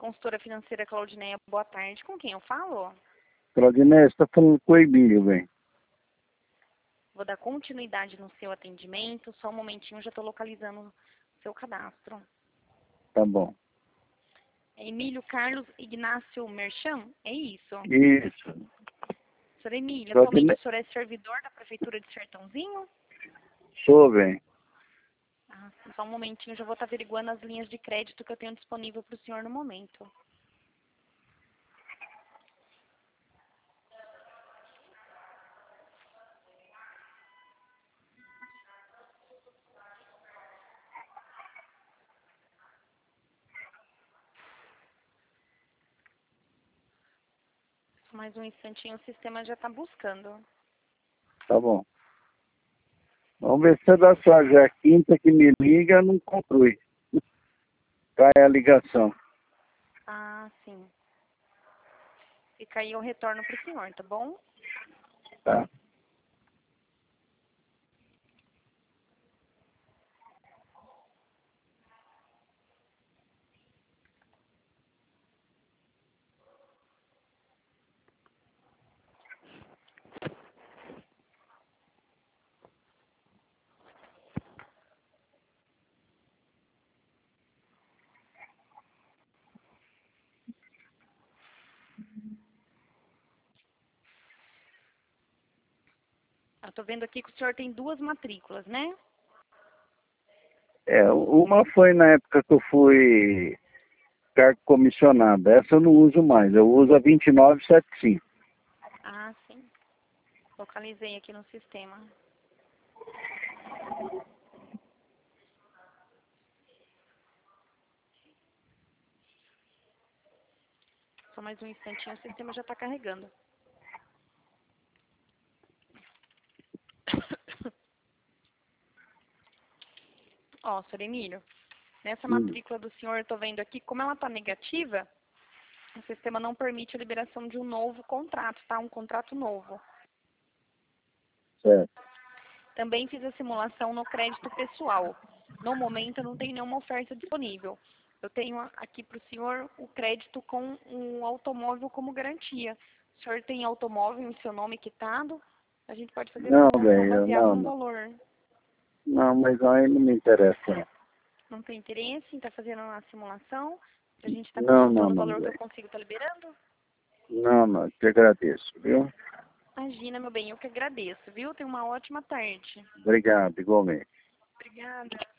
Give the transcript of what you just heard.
Consultora financeira Claudineia, boa tarde. Com quem eu falo? Claudineia, você está falando com o Emílio, bem. Vou dar continuidade no seu atendimento. Só um momentinho, já estou localizando o seu cadastro. Tá bom. É Emílio Carlos Ignácio Merchan? É isso? Isso. Senhor Emílio, Claudine... atualmente o senhor é servidor da Prefeitura de Sertãozinho? Sou, bem. Só um momentinho, já vou estar averiguando as linhas de crédito que eu tenho disponível para o senhor no momento. Mais um instantinho, o sistema já está buscando. Tá bom. Vamos ver se é da sua. Já é a quinta que me liga, não conclui. Cai a ligação. Ah, sim. Fica aí, eu retorno para o senhor, tá bom? Tá. Eu tô vendo aqui que o senhor tem 2 matrículas, né? Uma foi na época que eu fui cargo comissionado. Essa eu não uso mais. Eu uso a 2975. Ah, sim. Localizei aqui no sistema. Só mais um instantinho, o sistema já está carregando. Ó, senhor Emílio, nessa matrícula do senhor, eu tô vendo aqui, como ela está negativa, o sistema não permite a liberação de um novo contrato, tá? Um contrato novo. Certo. Também fiz a simulação no crédito pessoal. No momento, eu não tenho nenhuma oferta disponível. Eu tenho aqui para o senhor o crédito com um automóvel como garantia. O senhor tem automóvel em seu nome quitado? A gente pode fazer a Não, simulação velho. baseada Não, no não. valor. Não, mas aí não me interessa. Não tem interesse em estar fazendo a simulação? A gente está Não, não, consultando o não, valor que eu velho. consigo estar liberando? Não, não. Te agradeço, viu? Imagina, meu bem, eu que agradeço, viu? Tenha uma ótima tarde. Obrigado, igualmente. Obrigada.